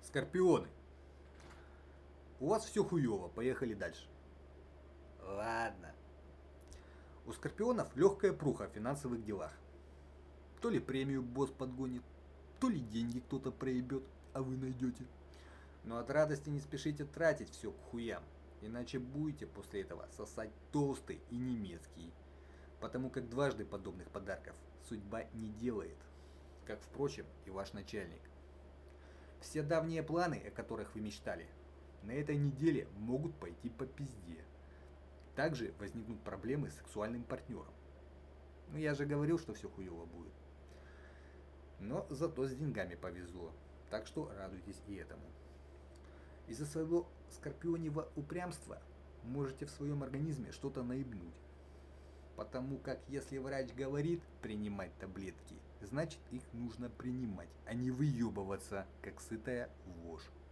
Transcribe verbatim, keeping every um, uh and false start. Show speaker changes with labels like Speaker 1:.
Speaker 1: Скорпионы. У вас все хуёво, поехали дальше. Ладно. У скорпионов легкая пруха в финансовых делах. То ли премию босс подгонит, то ли деньги кто-то проебет, а вы найдете. Но от радости не спешите тратить все к хуям, иначе будете после этого сосать толстый и немецкий. Потому как дважды подобных подарков судьба не делает, как, впрочем, и ваш начальник. Все давние планы, о которых вы мечтали, на этой неделе могут пойти по пизде. Также возникнут проблемы с сексуальным партнером. Ну я же говорил, что все хуево будет. Но зато с деньгами повезло, так что радуйтесь и этому. Из-за своего скорпионьего упрямства можете в своем организме что-то наебнуть. Потому как если врач говорит принимать таблетки, значит их нужно принимать, а не выебываться, как сытая вошь.